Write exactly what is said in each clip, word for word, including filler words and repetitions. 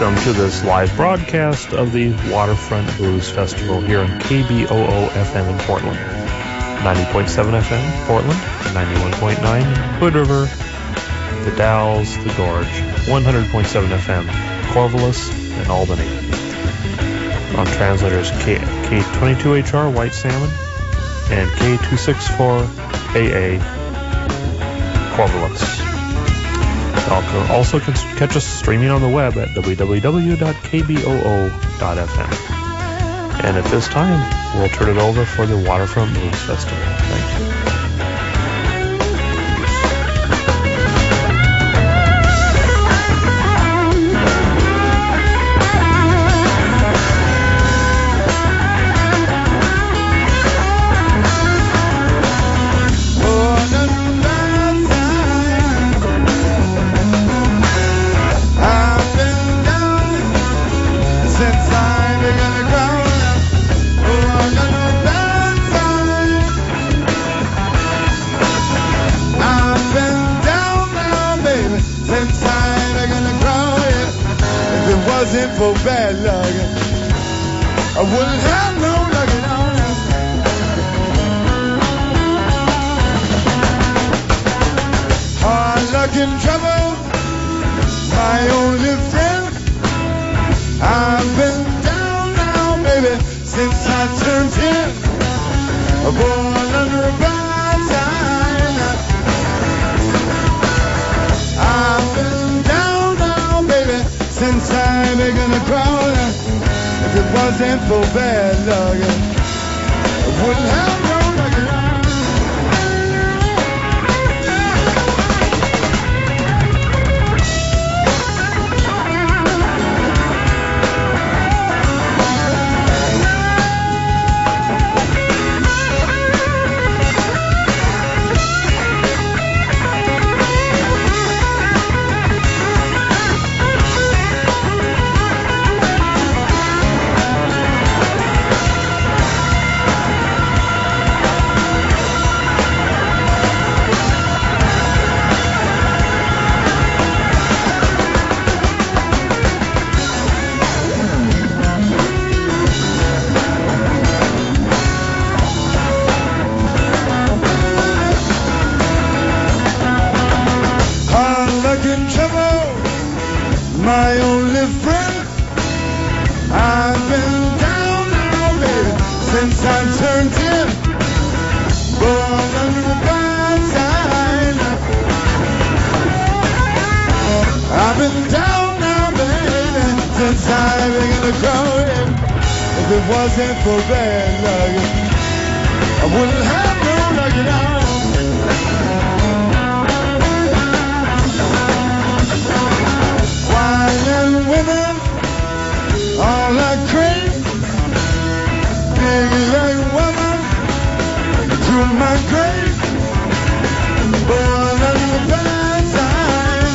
Welcome to this live broadcast of the Waterfront Blues Festival here on K B O O F M in Portland. ninety point seven F M, Portland, ninety-one point nine, Hood River, the Dalles, the Gorge, one hundred point seven F M, Corvallis, and Albany. On translators K, K twenty-two H R, White Salmon, and K two sixty-four A A, Corvallis. You can also catch us streaming on the web at w w w dot k b o o dot f m. And at this time, we'll turn it over for the Waterfront Blues Festival. Thank you. For bad luck, I wouldn't have no luck at all. Hard luck and trouble, my only friend. I've been down now, baby, since I turned ten. Born under a bad sign. I've been down now, baby, since I began to crawl. If it wasn't for bad luck, I wouldn't have no luck at all. My only friend, I've been down now, baby, since I turned ten. Born under a bad sign. I've been down now, baby, since I began to crawl. If it wasn't for bad luck, I wouldn't have no luck at all. And women, all I crave, big like woman, to my grave, born under the bad sign.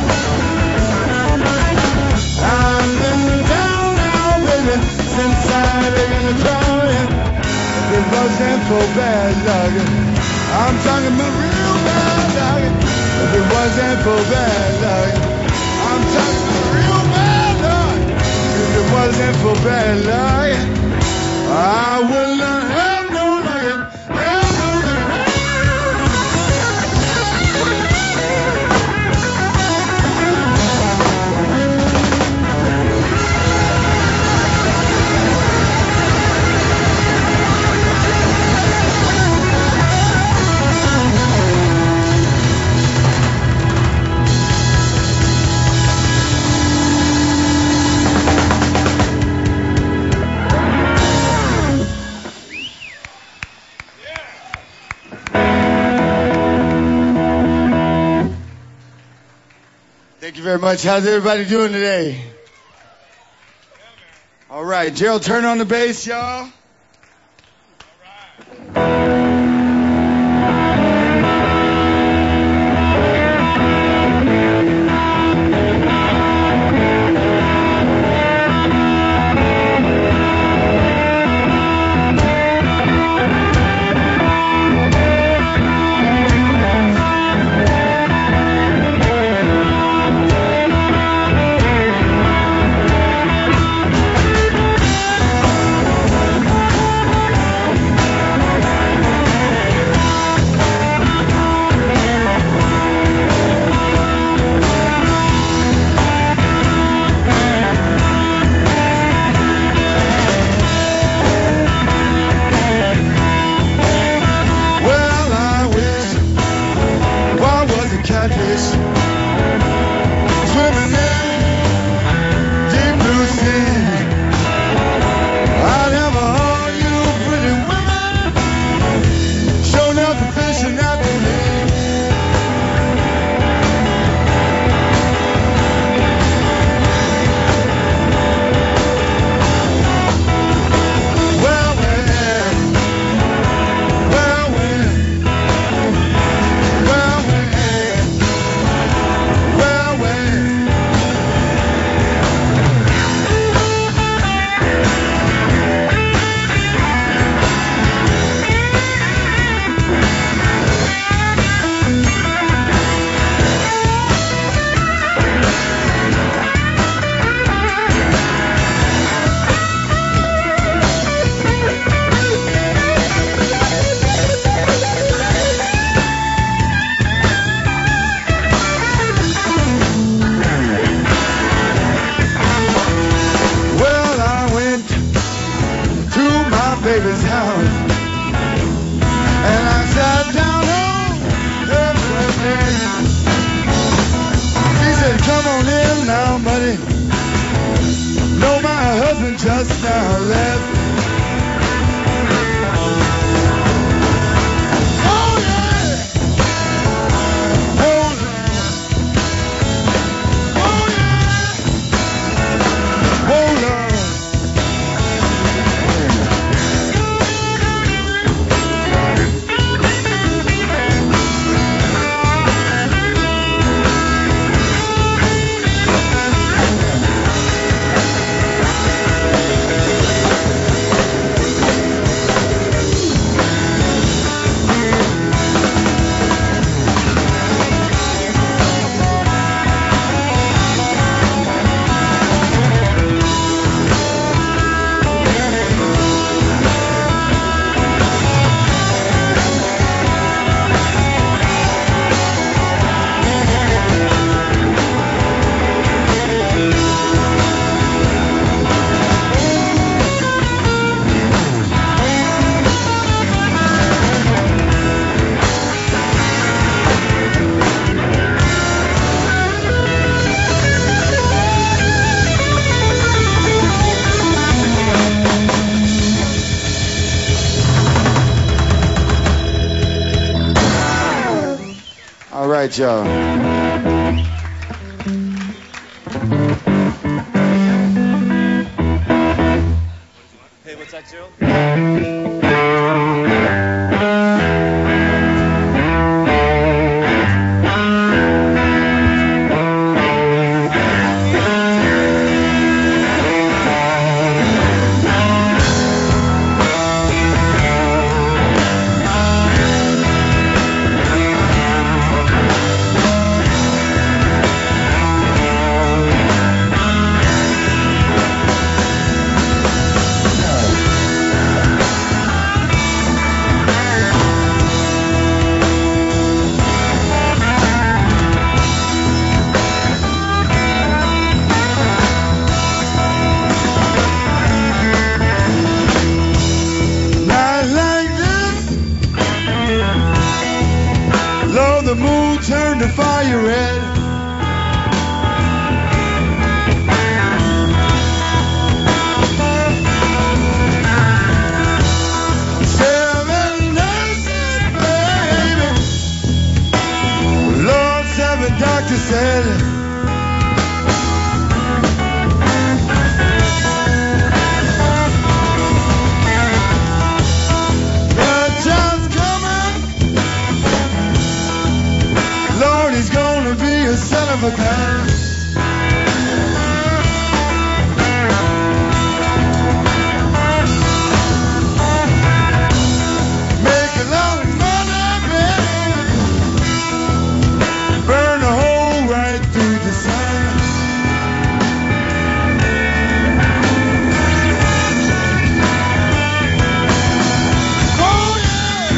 I've been down now, baby, since I began to crawl. If it wasn't for bad luck, I'm talking about real bad luck. If it wasn't for bad luck, I'm talking about real bad luck. If it wasn't for bad luck, I would not have no luck. Have no luck. Thank you very much. How's everybody doing today? All right, Gerald, turn on the bass, y'all. just now left. Oh yeah! Oh Lord! Oh yeah! Oh Lord! All right, y'all. Hey, what's that, Joe? Night like this, Lord, the moon turned to fire red. Seven nurses, baby, Lord, seven doctors said. The time's coming, Lord, he's gonna be a son of a gun. Make a lot of money, baby. Burn a hole right through the sun. Oh yeah!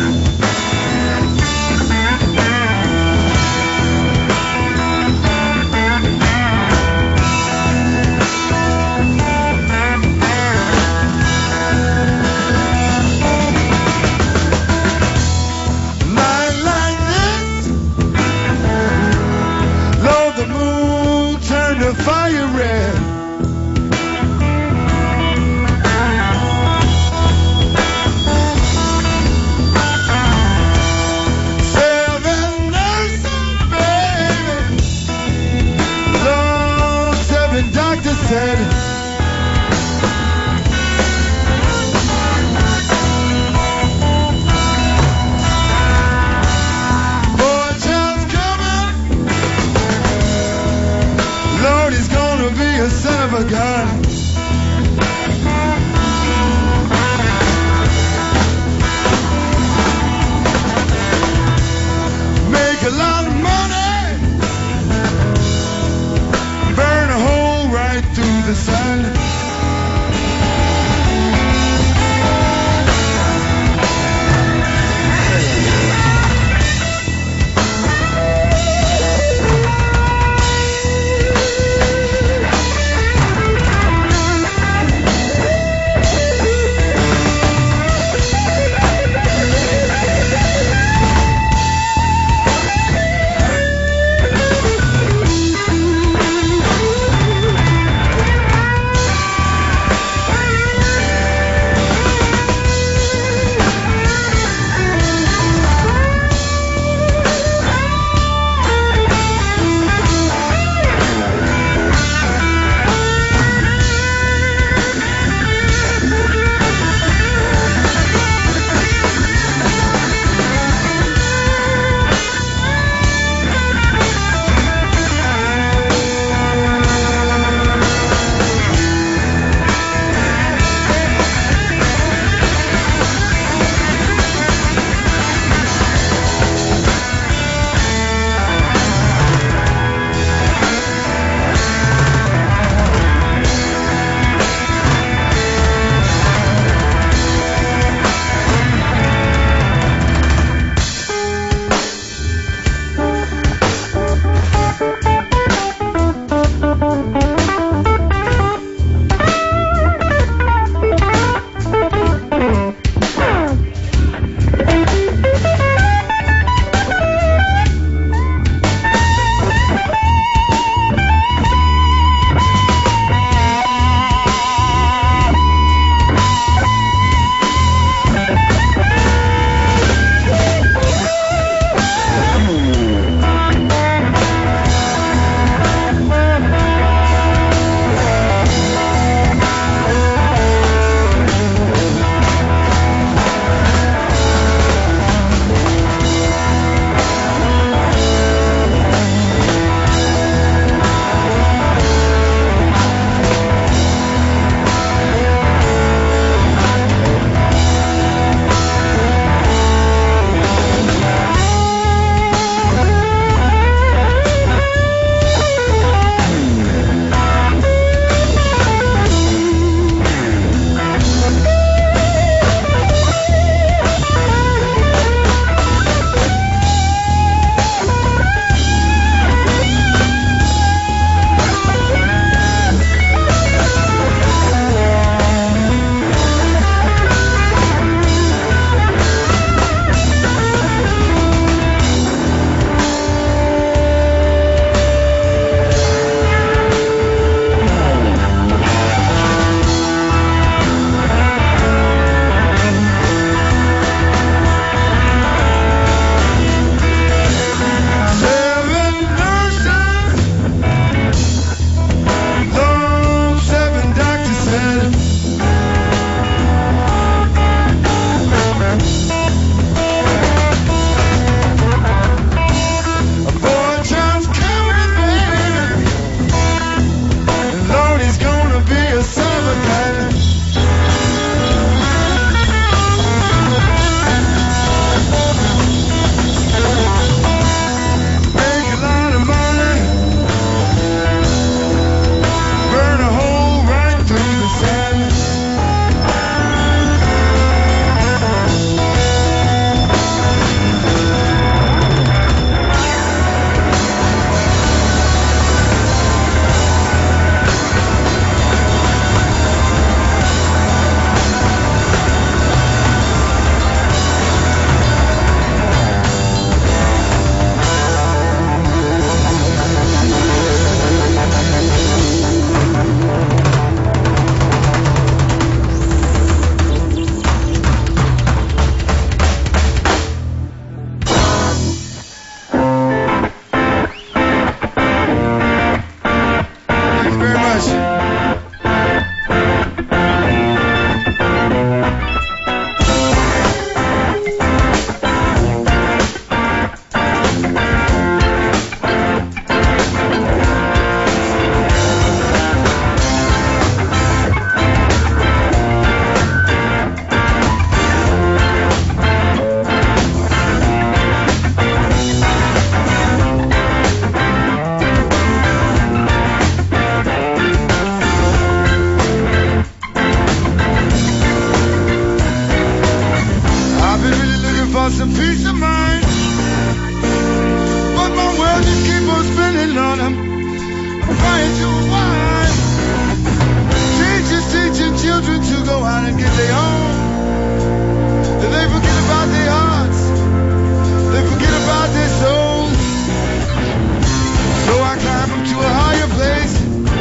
peace of mind. But my world just keep on spinning on them. I'm trying to unwind. Teachers teaching children to go out and get their own. Then they forget about their hearts. They forget about their souls. So I climb up to a higher place.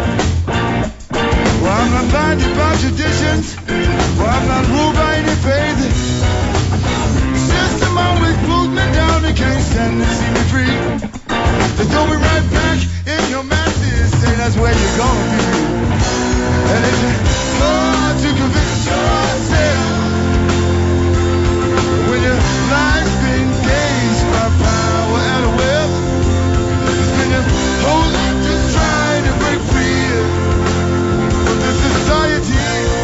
Well, I'm not blinded by traditions. Well, I'm not ruled by any faith. The system always pulls me down. They can't stand to see me free. They throw me right back in your masses. Say that's where you're gonna be. And it's hard to convince yourself when your life's been gauged by power and wealth. It's been your whole life just trying to break free from this society.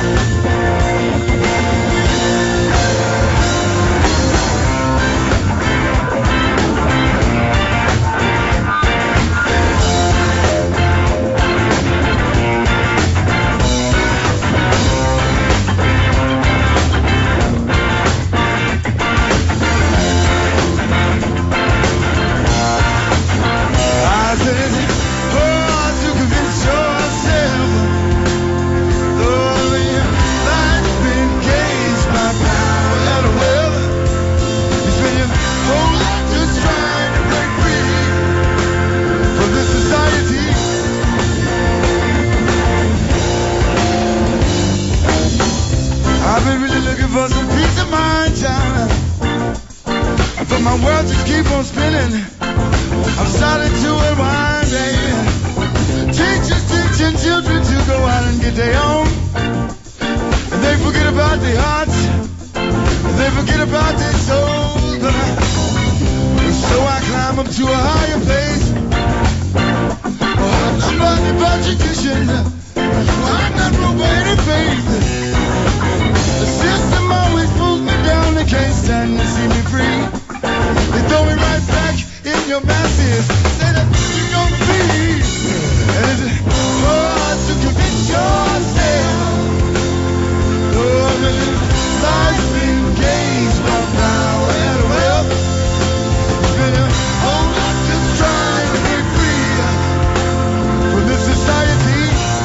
For some peace of mind, child. But my world just keep on spinning. I'm starting to unwind, baby. Teachers teaching children to go out and get their own. And they forget about their hearts. And they forget about their souls. But I, so I climb up to a higher place. Oh, I'm not blinded by tradition. Oh, I'm not ruled by any faith. The system always pulls me down. They can't stand to see me free. They throw me right back in your masses. Say that you're gonna be. And it's hard to convince yourself. Oh, life's been gauged by power and wealth. It's been a whole lot just trying to break free from this society.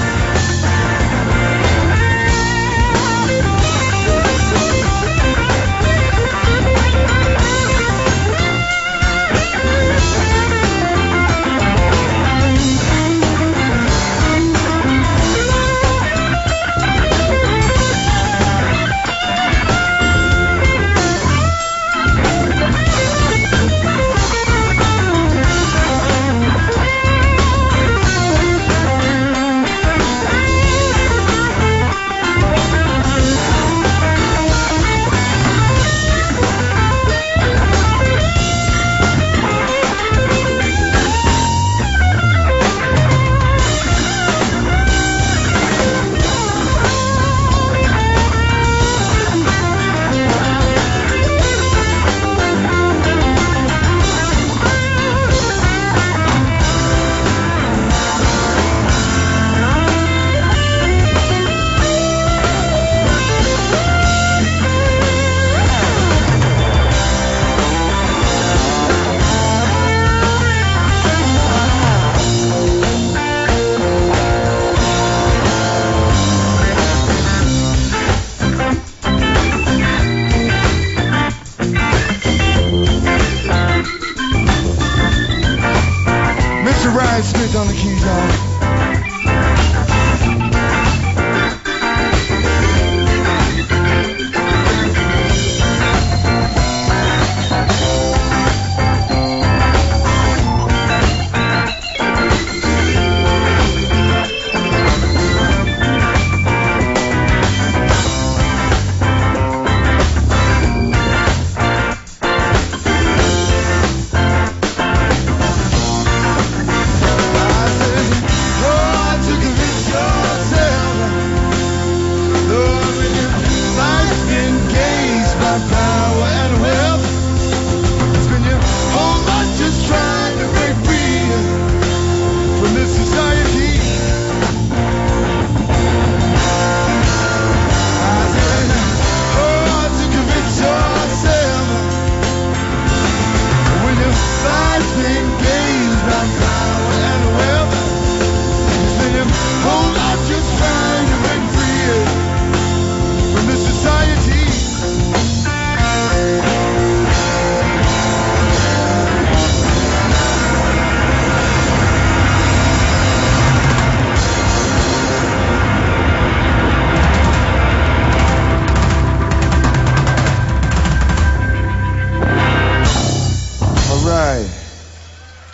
On the keys, y'all.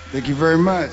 Thank you very much.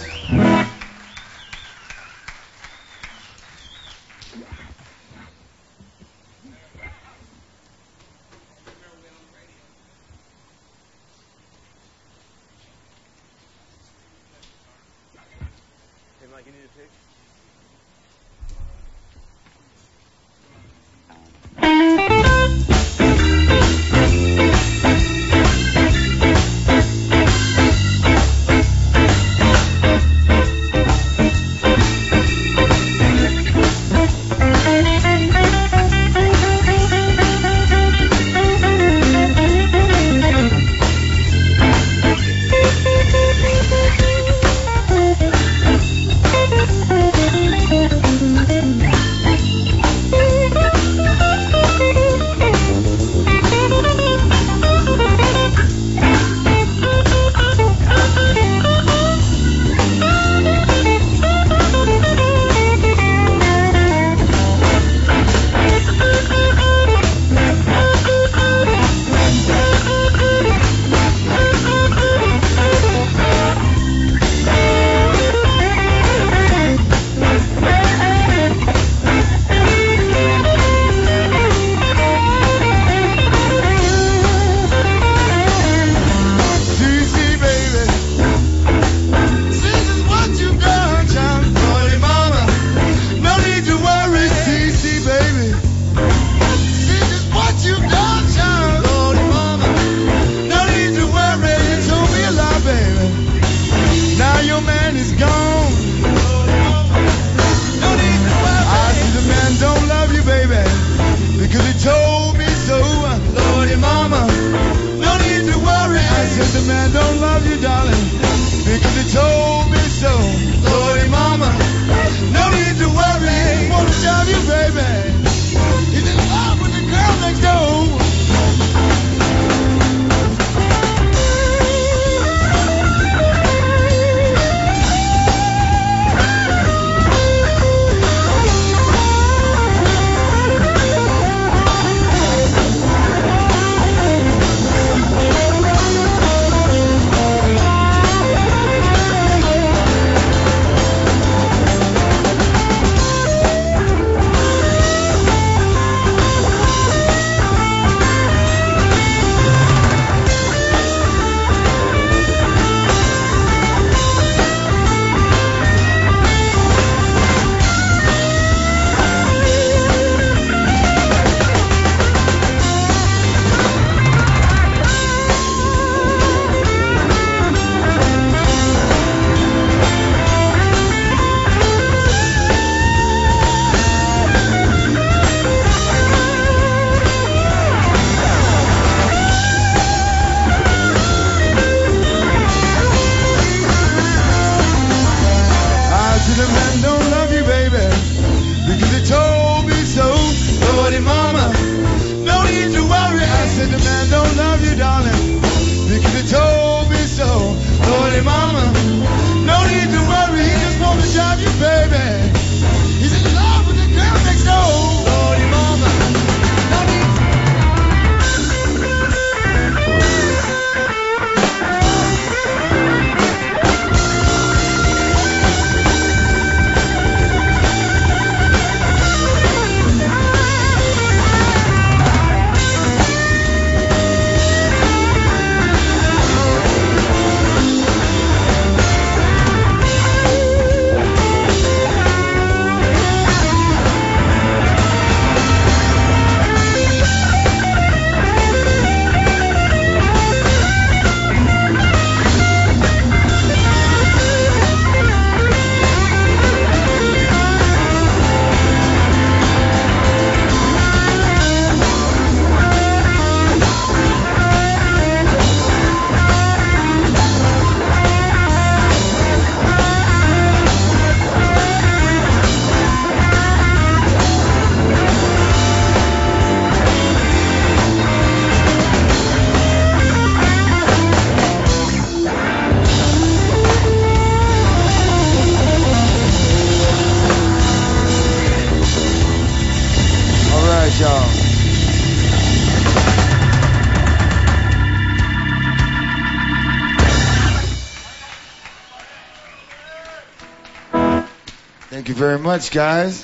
Thank you very much, guys.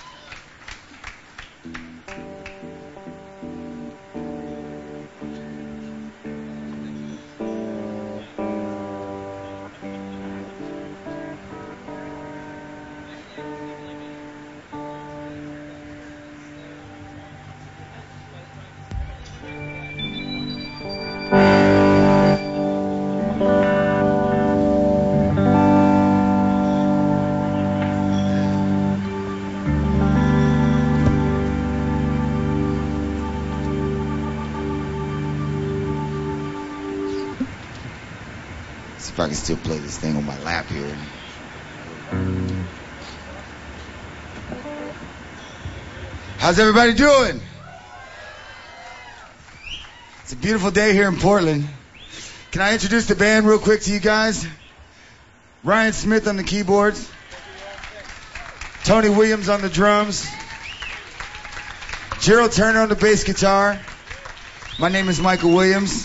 If I can still play this thing on my lap here. How's everybody doing? It's a beautiful day here in Portland. Can I introduce the band real quick to you guys? Ryan Smith on the keyboards. Tony Williams on the drums. Gerald Turner on the bass guitar. My name is Michael Williams.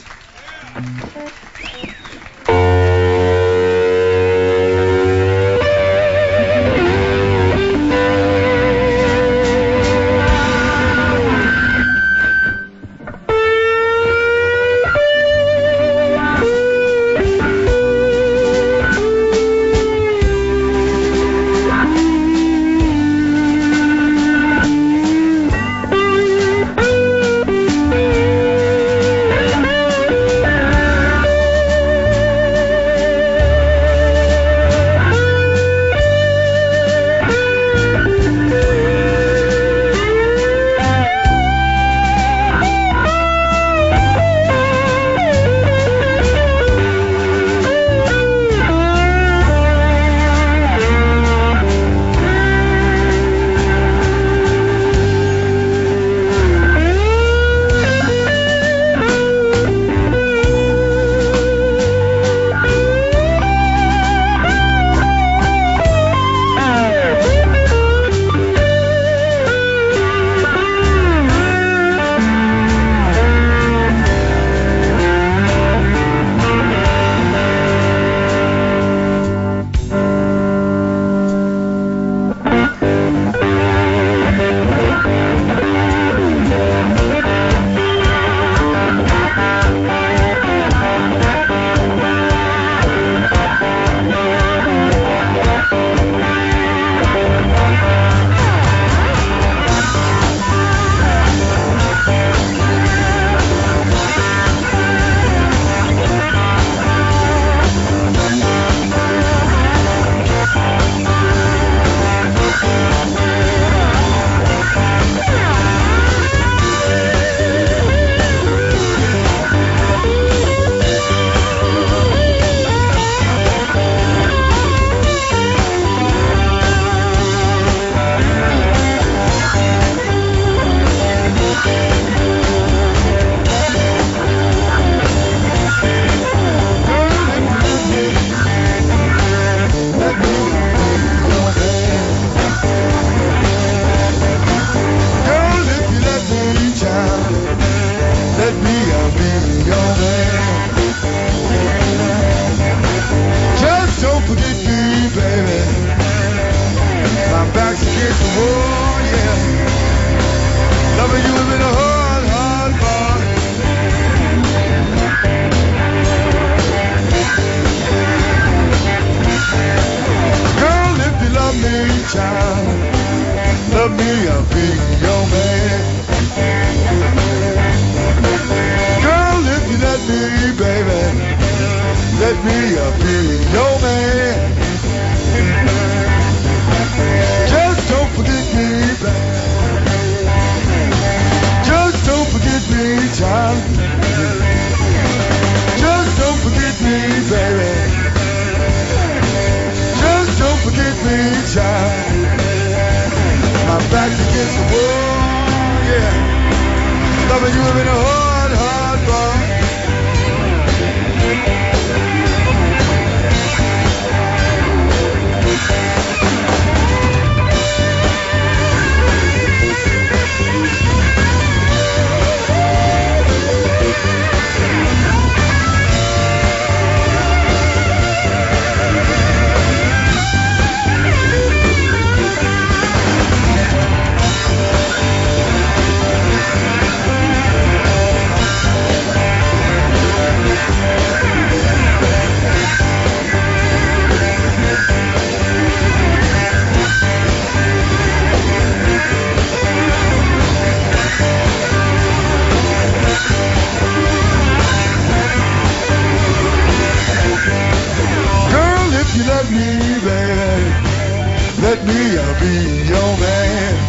me, I'll be your man.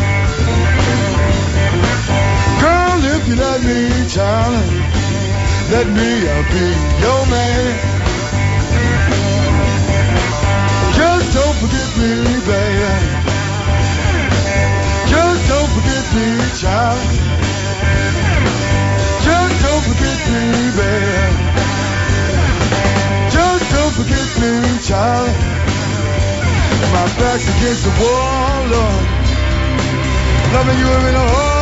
Girl, if you let me, child, let me, I'll be your man. Just don't forget me, baby. Just don't forget me, child. Just don't forget me, baby. Just don't forget me, child. My back's against the wall, Lord. Loving you in a heart.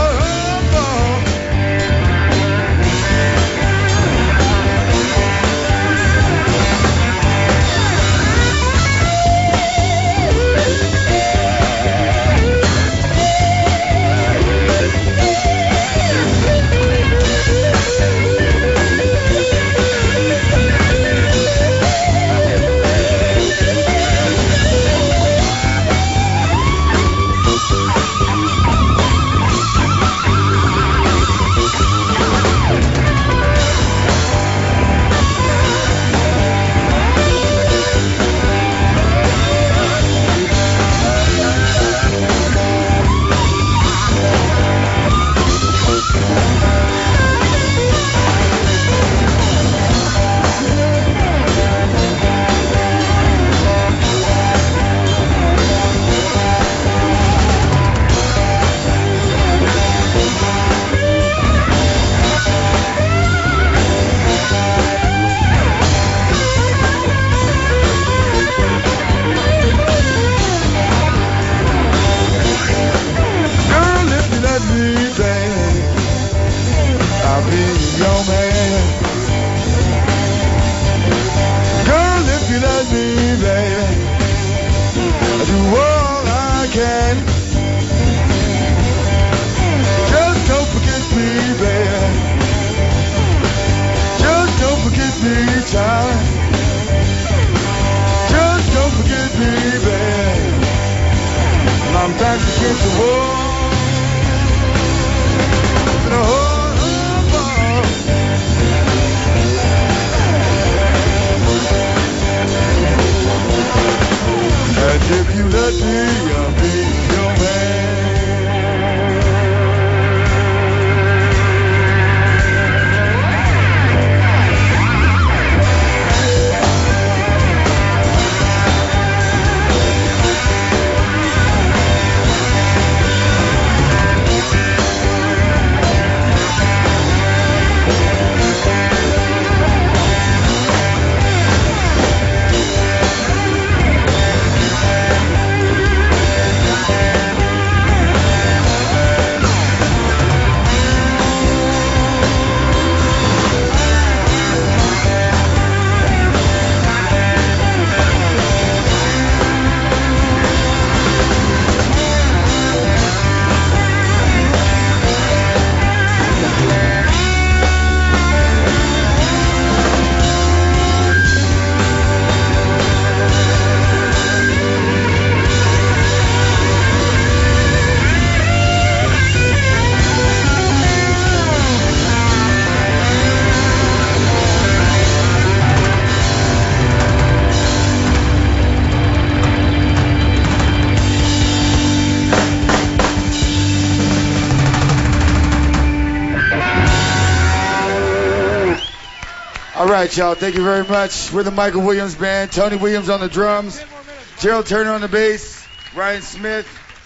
All right, y'all. Thank you very much. We're the Michael Williams Band. Tony Williams on the drums. Gerald Turner on the bass. Ryan Smith.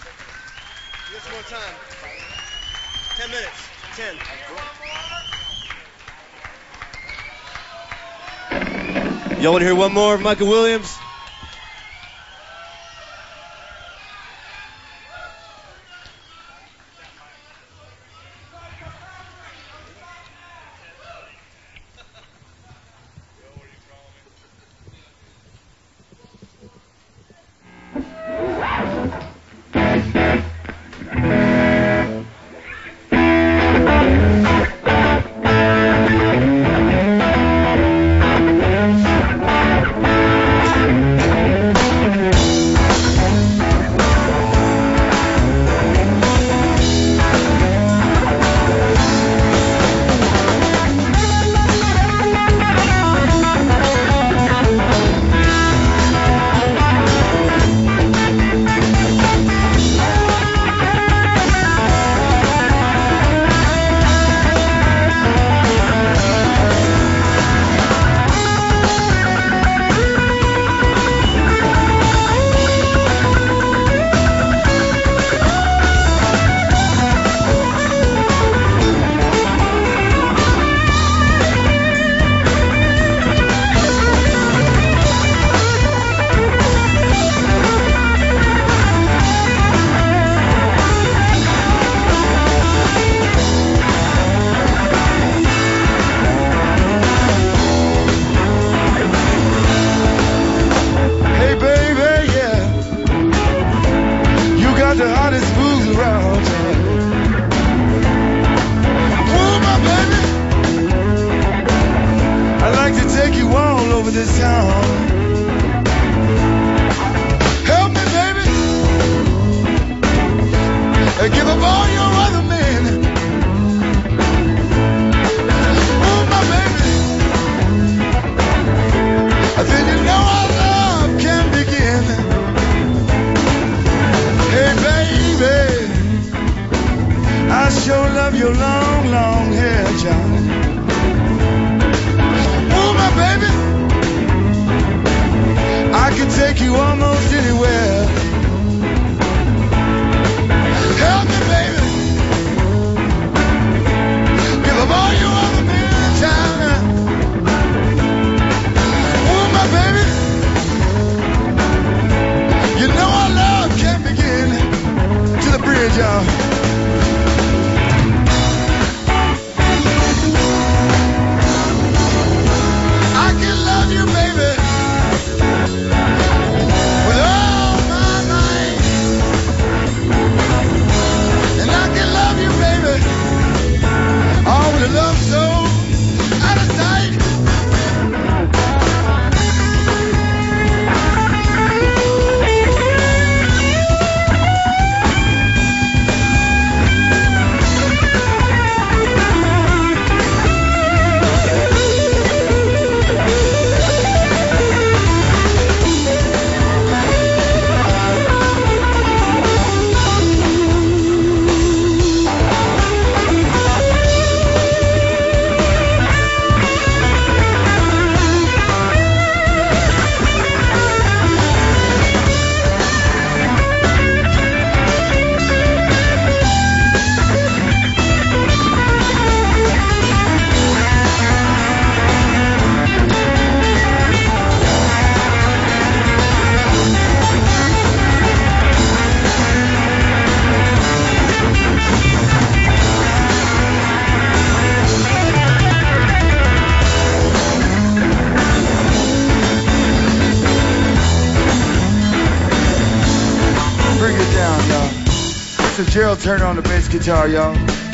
Just more time. Ten minutes. Ten. Y'all want to hear one more of Michael Williams? this town. Help me, baby. And give up all your other men. Oh, my baby. Then you know our love can begin. Hey, baby. I sure love your long, long hair, John. Oh, my baby, I can take you almost anywhere. Help me, baby. Give up all your other men in town. Oh, my baby, you know our love can begin. To the bridge, y'all. You, baby, with all my might, and I can love you, baby, all with a love so out of sight. Gerald Turner on the bass guitar, y'all.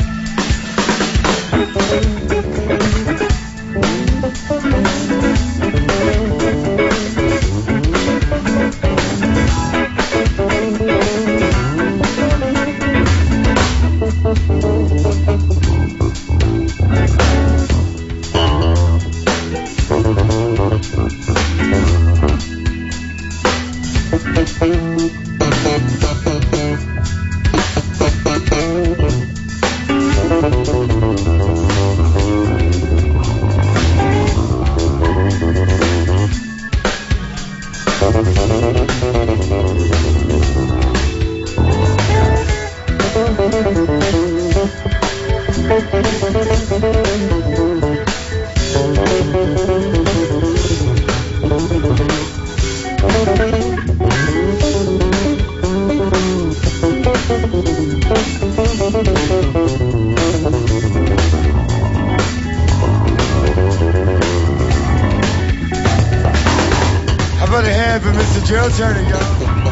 How about a hand for Mister Gerald Turner, y'all?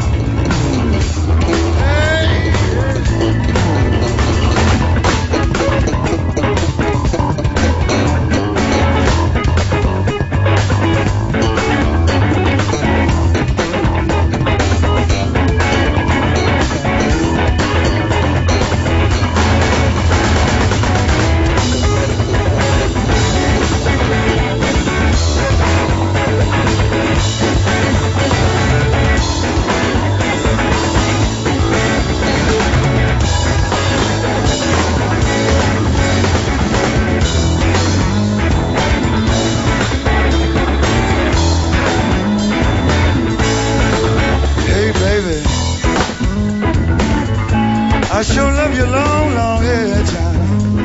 I sure love your long, long hair, child.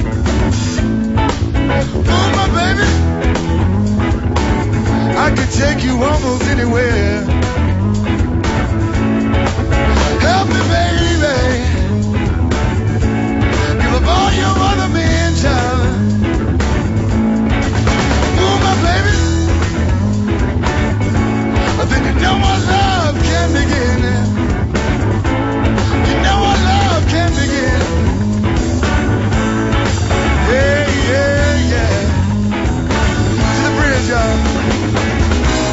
Oh, my baby, I can take you almost anywhere. Help me, baby. Give up all your other men, child. Oh, my baby, then you know our love can begin. You know our love can begin. Yeah, yeah, yeah. To the bridge, y'all.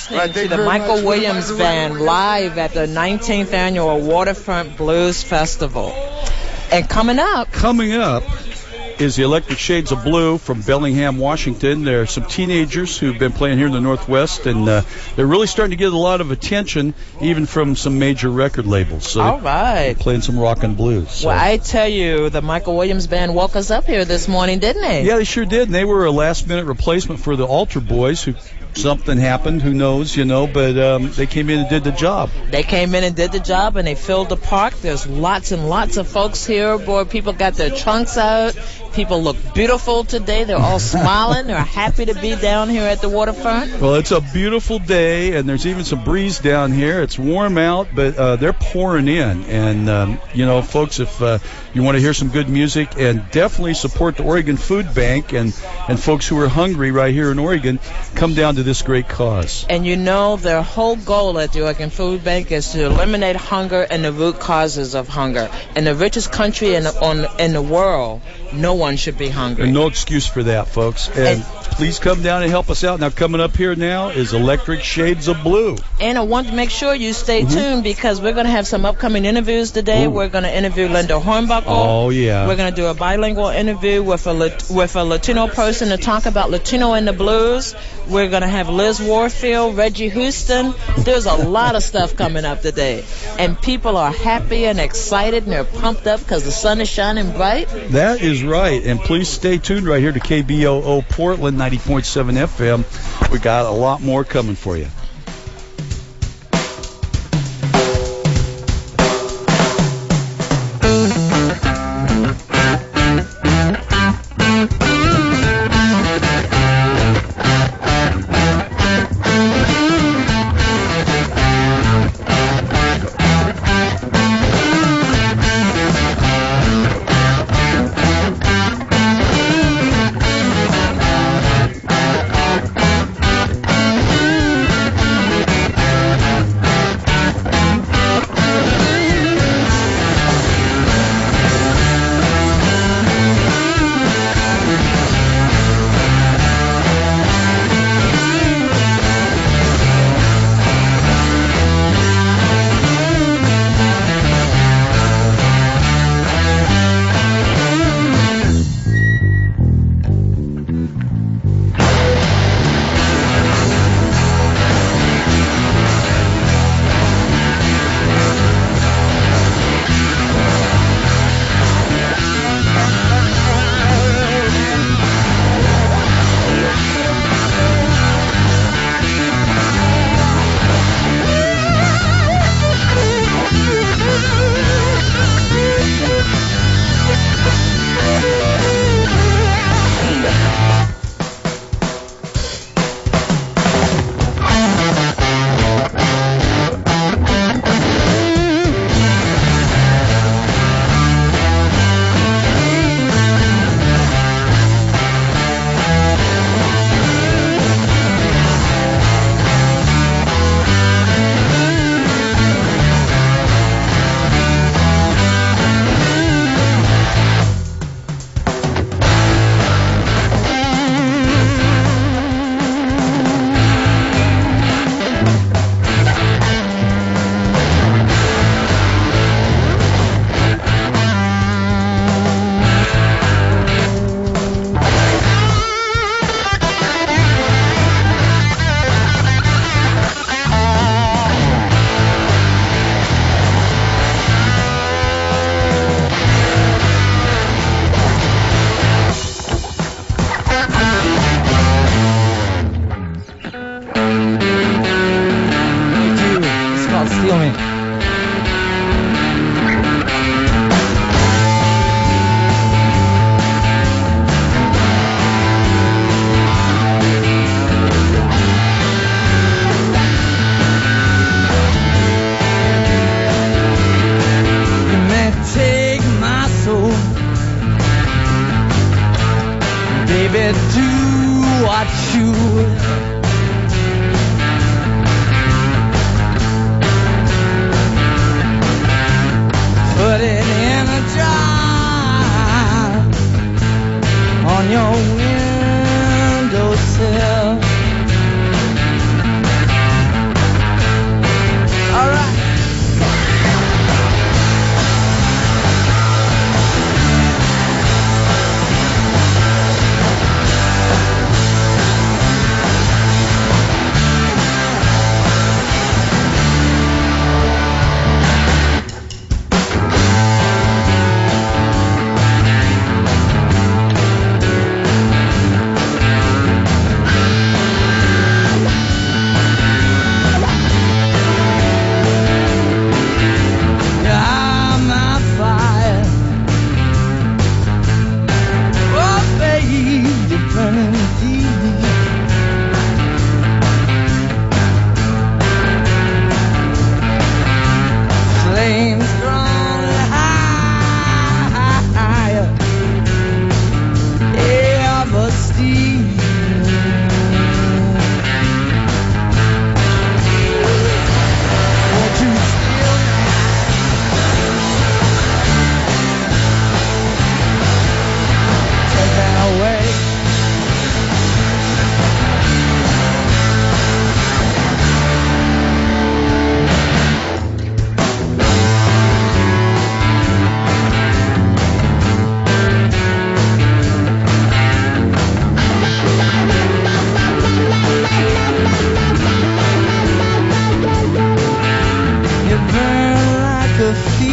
listening Right, to thank the you very Michael much. Williams Band live at the nineteenth Annual Waterfront Blues Festival. And coming up... Coming up is the Electric Shades of Blue from Bellingham, Washington. There are some teenagers who've been playing here in the Northwest, and uh, they're really starting to get a lot of attention, even from some major record labels. So all right. they're playing some rock and blues. So. Well, I tell you, the Michael Williams Band woke us up here this morning, didn't they? Yeah, they sure did, and they were a last-minute replacement for the Altar Boys, who... Something happened, who knows, you know, but um, they came in and did the job. They came in and did the job, and they filled the park. There's lots and lots of folks here. Boy, people got their trunks out. People look beautiful today. They're all smiling. They're happy to be down here at the waterfront. Well, it's a beautiful day, and there's even some breeze down here. It's warm out, but uh, they're pouring in. And, um, you know, folks, if uh, you want to hear some good music, and definitely support the Oregon Food Bank and, and folks who are hungry right here in Oregon, come down to this great cause. And you know, their whole goal at the Oregon Food Bank is to eliminate hunger and the root causes of hunger. In the richest country in the, on, in the world, no one should be hungry. And no excuse for that, folks. And, and please come down and help us out. Now, coming up here now is Electric Shades of Blue. And I want to make sure you stay mm-hmm. tuned, because we're going to have some upcoming interviews today. Ooh. We're going to interview Linda Hornbuckle. Oh, yeah. We're going to do a bilingual interview with a with a Latino person to talk about Latino in the blues. We're going to have Liz Warfield, Reggie Houston. There's a lot of stuff coming up today. And people are happy and excited, and they're pumped up because the sun is shining bright. That is right. And please stay tuned right here to K B O O Portland, ninety point seven F M. We got a lot more coming for you.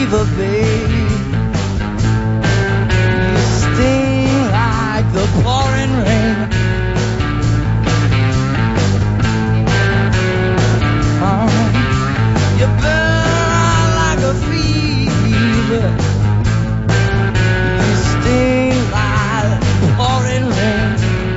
fever, babe. You sting like the pouring rain. Oh, you burn like a fever. You sting like the pouring rain.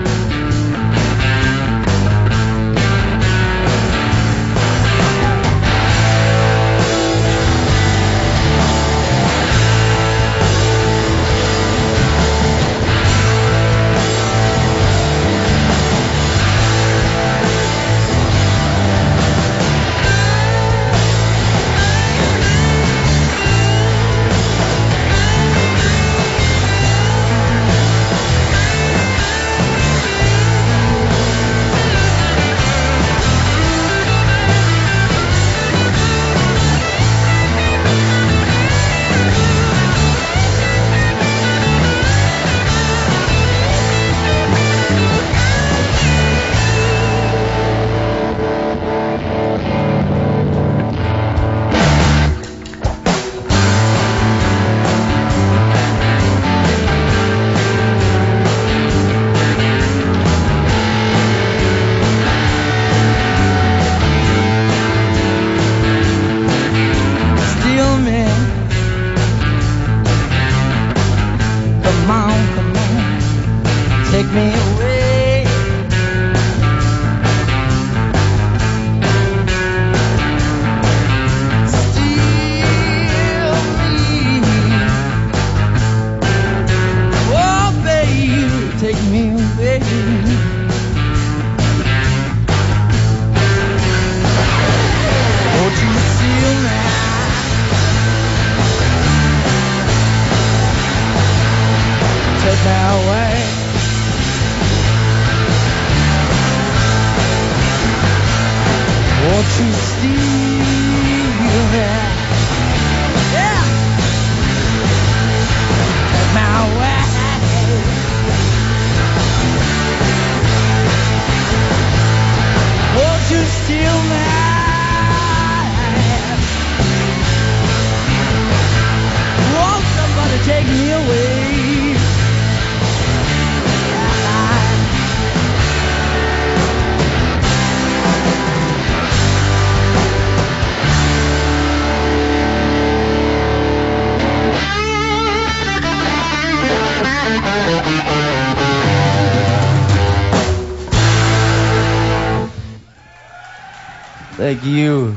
Thank you.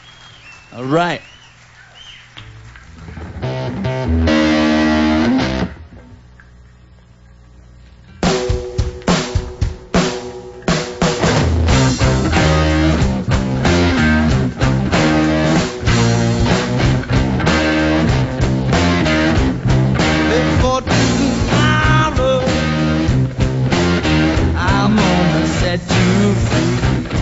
All right. Before tomorrow, I'm gonna set you free.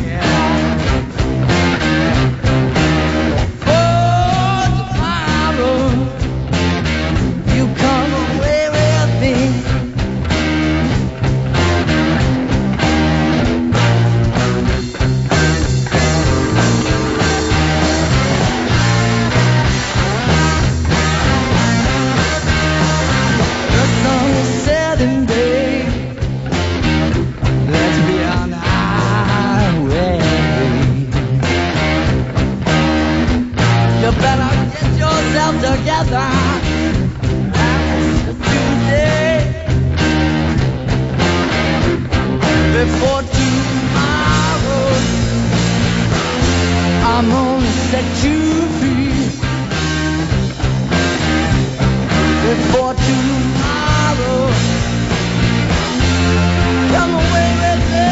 Together today, before tomorrow, I'm gonna set you free. Before tomorrow, come away with me.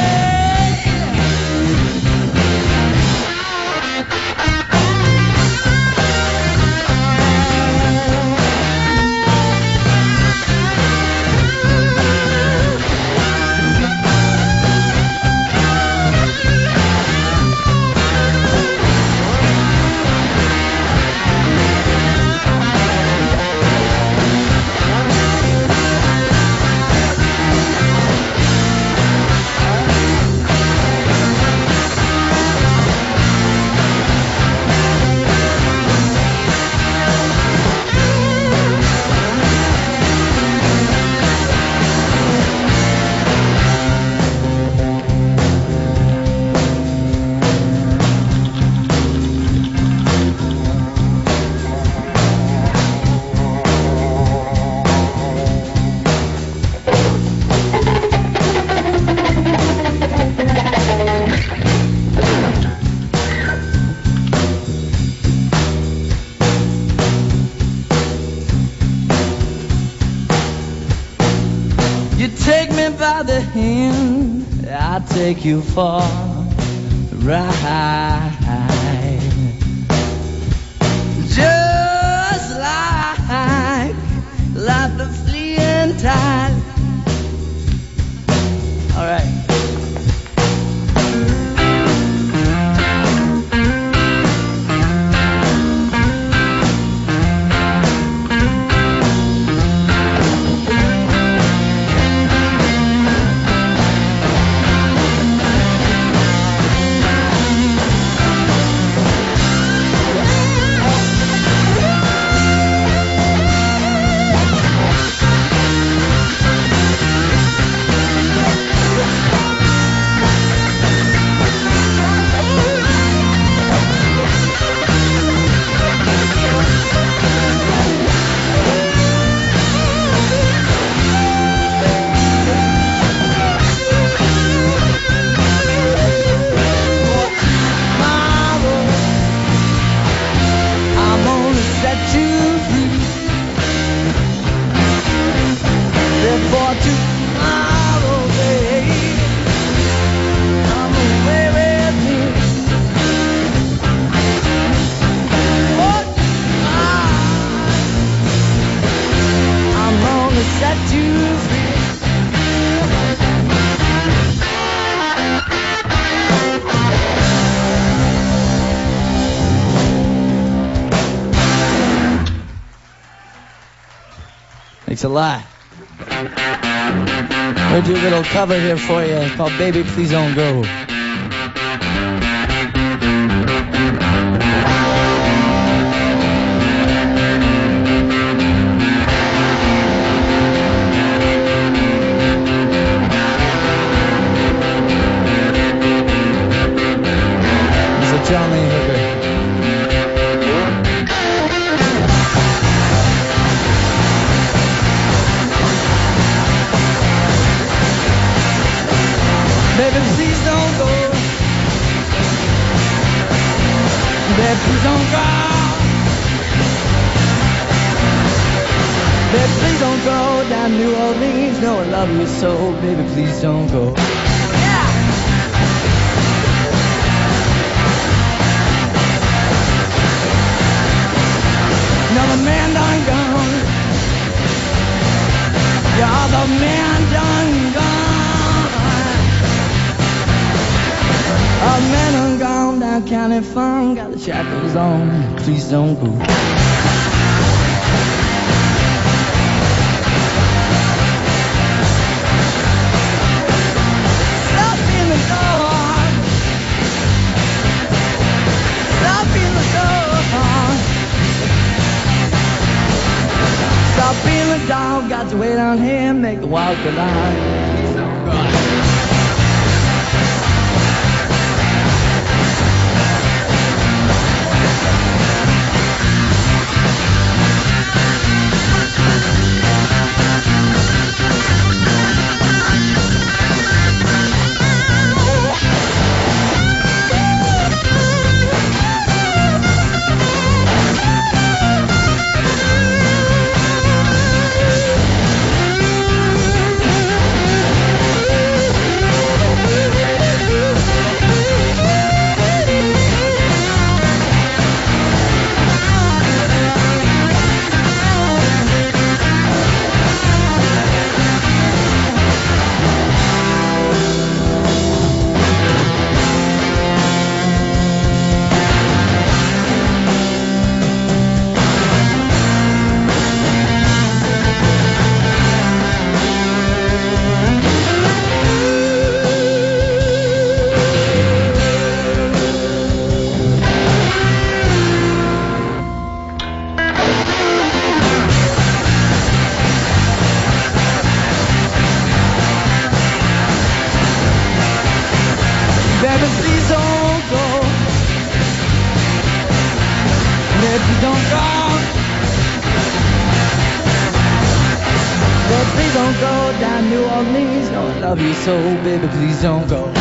hand, I'll take you for a ride. Just like, like the fleeing tide. All right. Thanks a lot. We'll do a little cover here for you. It's called Baby Please Don't Go. This is John Lee Hooker. Baby, please don't go. Baby, please don't go. Baby, please don't go down New Orleans. No, I love you so. Baby, please don't go. Yeah. Another man done gone. The other man done gone. A man done gone down County Farm, got the shackles on, please don't go. Stop in the door. Stop in the door. Stop in the door, got to wait on him, make the walk alive. Please don't go. Please don't go down New Orleans. No, I love you so, baby, please don't go.